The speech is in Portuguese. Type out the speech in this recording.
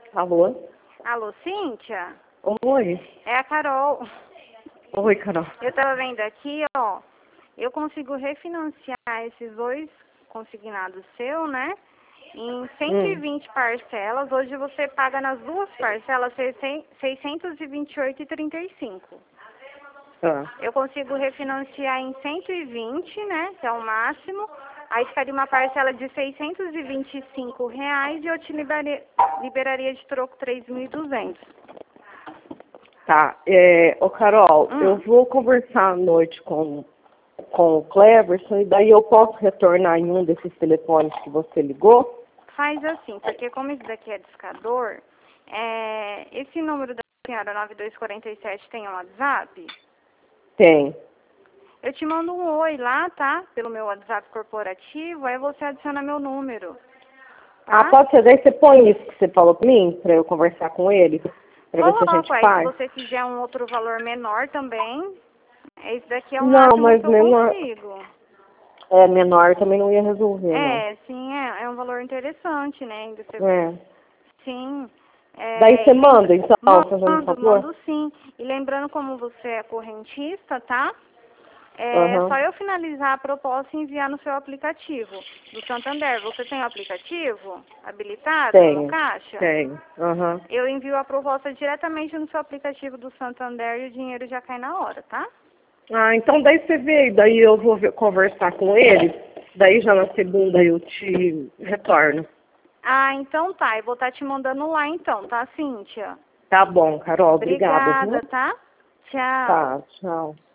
Alô? Alô, Cíntia? Oi. É a Carol. Oi, Carol. Eu tava vendo aqui, ó. Eu consigo refinanciar esses dois consignados seu, né? Em 120 parcelas. Hoje você paga nas duas parcelas 628,35. Tá. Eu consigo refinanciar em 120, né? Que é o máximo. Aí ficaria uma parcela de R$ 625 e eu te liberaria de troco 3.200. Tá. Ô, Carol, eu vou conversar à noite com o Cleverson e daí eu posso retornar em um desses telefones que você ligou? Faz assim, porque como isso daqui é discador, esse número da senhora 9247 tem um WhatsApp? Tem. Eu te mando um oi lá, tá? Pelo meu WhatsApp corporativo, aí você adiciona meu número. Tá? Ah, pode ser. Daí você põe isso que você falou pra mim, pra eu conversar com ele, pra ver se a Coloco, gente aí se faz? você quiser um outro valor menor também, esse daqui é o Não, máximo mas que eu menor, consigo. menor também não ia resolver, não. Sim, é um valor interessante, né? Ainda você... É. Sim. Daí você manda, então, fazendo um favor? Mando sim. E lembrando como você é correntista, tá? É Aham. só eu finalizar a proposta e enviar no seu aplicativo do Santander. Você tem o aplicativo habilitado no Tenho. caixa? Tenho. Aham. Eu envio a proposta diretamente no seu aplicativo do Santander e o dinheiro já cai na hora, tá? Ah, então daí você vê, daí eu vou conversar com ele, daí já na segunda eu te retorno. Ah, então tá. Eu vou estar te mandando lá então, tá, Cíntia? Tá bom, Carol, obrigada, viu? Obrigada, tá? Tchau. Tá, tchau.